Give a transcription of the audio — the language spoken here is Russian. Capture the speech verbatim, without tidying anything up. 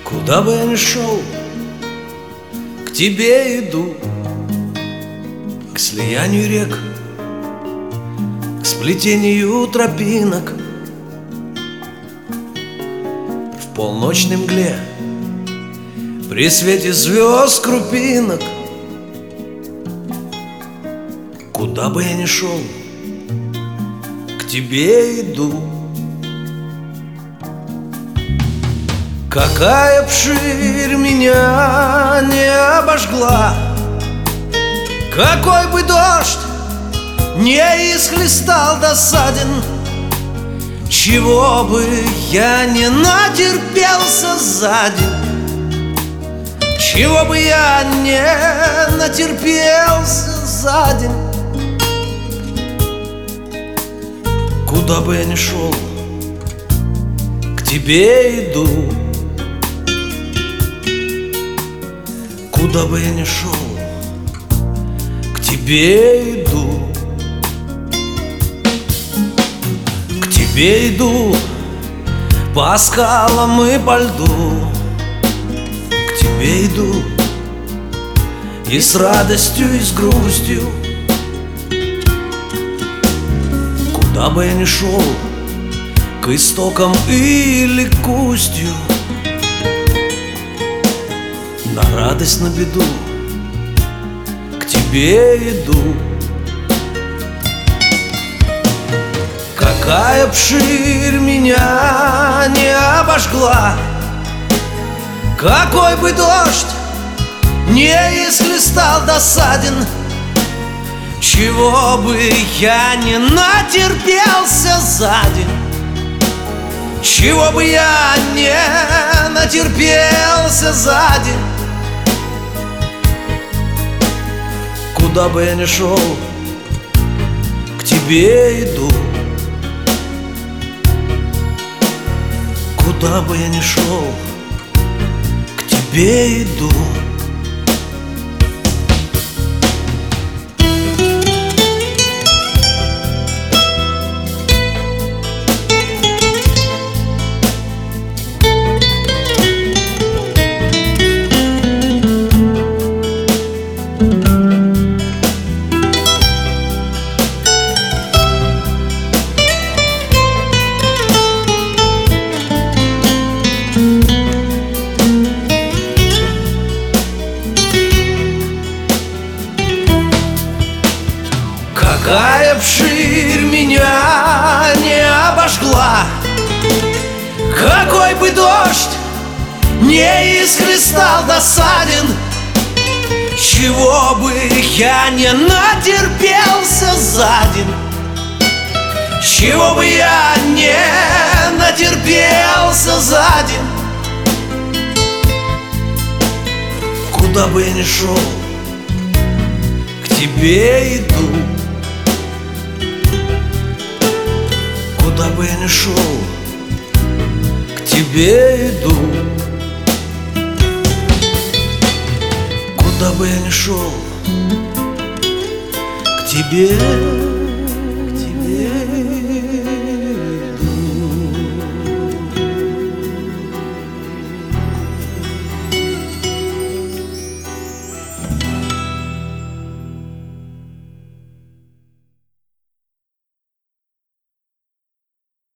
Куда бы я ни шел, к тебе иду, к слиянию рек, к сплетению тропинок. В полночной мгле, при свете звезд крупинок. Куда бы я ни шел, к тебе иду. Какая б ширь меня не обожгла, какой бы дождь не исхлестал досаден, чего бы я не натерпелся за день, чего бы я не натерпелся за день. Куда бы я ни шел, к тебе иду. Куда бы я ни шел, к тебе иду. К тебе иду по скалам и по льду. К тебе иду и с радостью, и с грустью. Куда бы я ни шел, к истокам или к устью, на радость, на беду, к тебе иду. Какая б ширь меня не обожгла, какой бы дождь не исхлестал досаден, чего бы я не натерпелся за день, чего бы я не натерпелся за день. Куда бы я ни шел, к тебе иду. Куда бы я ни шел, к тебе иду. Какая б ширь меня не обожгла, какой бы дождь не исхлестал досаден, чего бы я не натерпелся за день, чего бы я не натерпелся за день. Куда бы я ни шел, к тебе иду. Куда бы я ни шел, к тебе иду. Куда бы я ни шел, к тебе